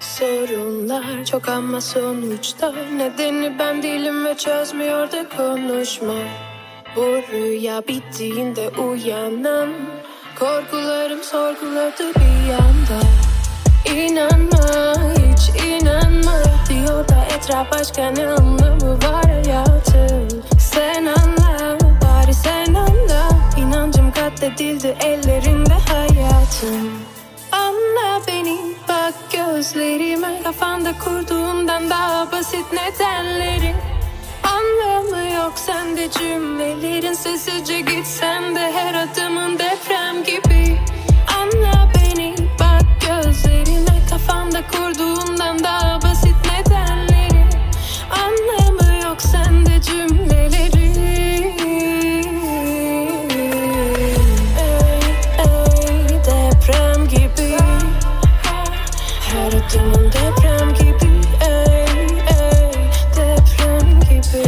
Sorunlar çok ama sonuçta nedeni ben değilim ve çözmüyor da konuşma. Bu rüya bittiğinde uyanan korkularım sorguladı bir yanda. İnanma, hiç inanma diyor da etraf başka, ne anlamı var hayatın? Sen anla, bari sen anla. İnancım katledildi ellerinde hayatım. Anla beni, bak gözlerime. Kafanda kurduğundan daha basit nedenlerin. Anlamı yok sende cümlelerin. Sessizce gitsen de her adımın deprem gibi. Anla beni, bak gözlerime. Kafanda kurduğundan daha basit nedenlerin. Anlamı yok sende cümlelerin. Deprem gibi. Her adımın deprem gibi. Deprem gibi.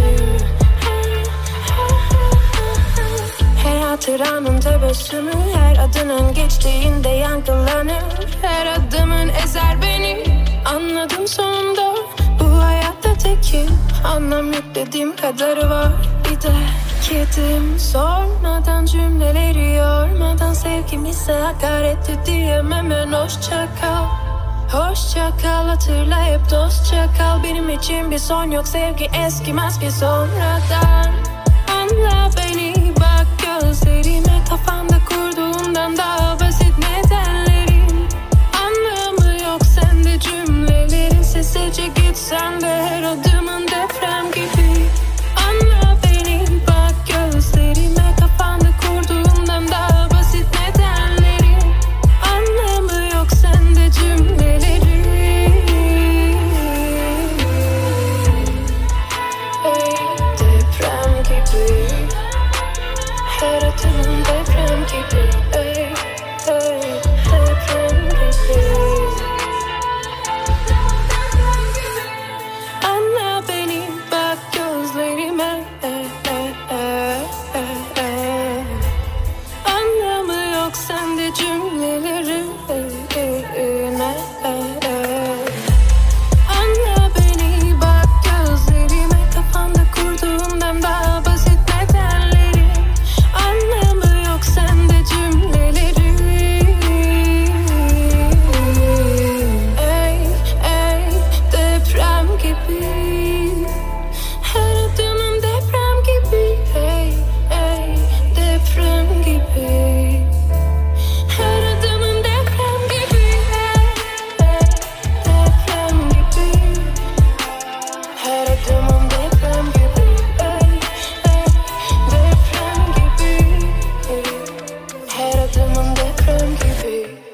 Her hatıranın tebessümü her adının geçtiğinde yankılanır. Her adımın ezer beni. Anladım sonunda bu hayatta tekim. Anlam yüklediğim kadarı var bir de kedim. Sormadan cümleleri yormadan sevgimize hakaretti diyemem. Hemen hoşça kal. Hoşça kal, hatırla hep dostça kal. Benim için bir son yok, sevgi eskimez ki sonradan. Anla beni, bak gözlerime. Kafanda kurduğundan daha basit nedenlerin. Anlamı yok sende cümlelerin. Sessizce gitsen de her adımın deprem gibi. Anla beni, bak gözlerime. Kafanda kurduğundan daha basit nedenlerin. Anlamı yok sende cümlelerin. Deprem gibi. Her adımın deprem gibi. Deprem gibi. Anla beni, bak gözlerime. Anlamı yok sende cümlelerin. Anla beni, bak gözlerime. Kafanda kurduğundan daha basit nedenlerin. Anlamı yok sende cümlelerin. Deprem gibi. Her adımın deprem gibi. Deprem gibi. Her adımın deprem gibi. Deprem gibi. Her adımın deprem gibi. Deprem gibi. Her adımın deprem gibi.